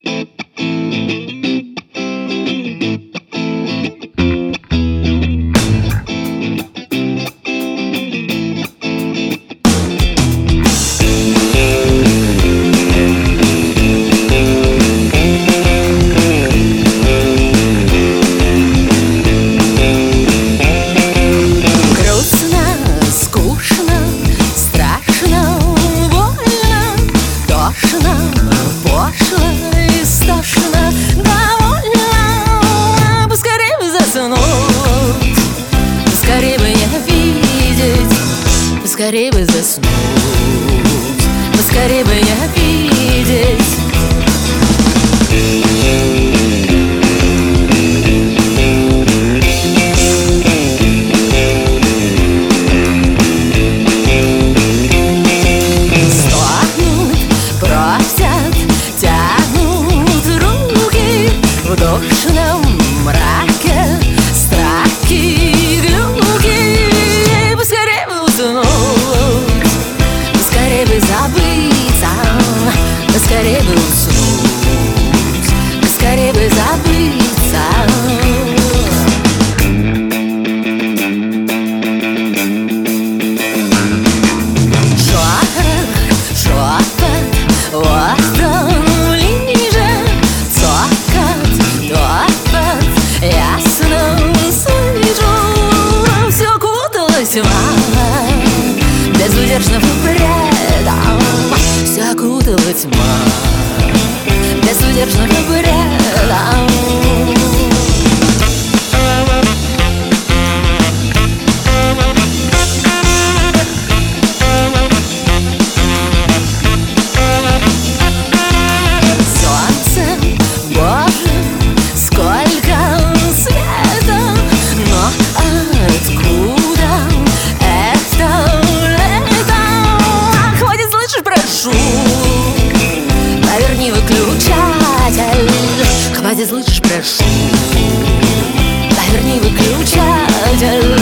Поскорей бы заснуть, поскорей бы не обидеть. Стонут, просят, тянут руки в душном мраке, страхи, глюки. Поскорей бы уснуть, поскорей бы забыться, поскорей бы уснуть, поскорей бы забыться. Шепот, воздух ближе, цокот, топот, ясно слышу. Все окуталась тьма, безудержного бреда. Все окутала тьма, безудержного бреда. Поверни выключатель, хватит, слышишь, прошу. Поверни выключатель.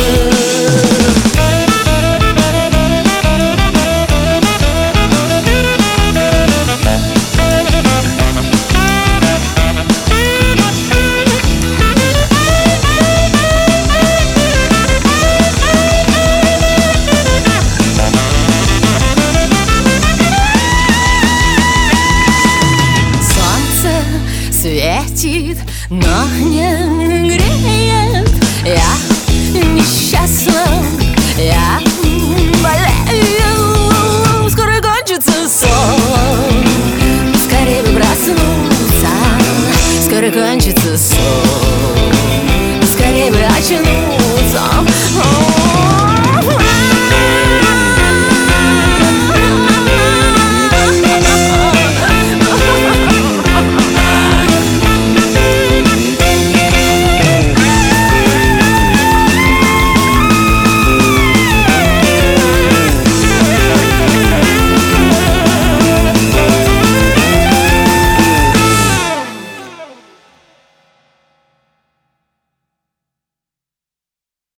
Светит, но не греет. Я несчастна, я болею. Скоро кончится сон, скорее бы проснуться. Скоро кончится сон, скорее бы очнуться.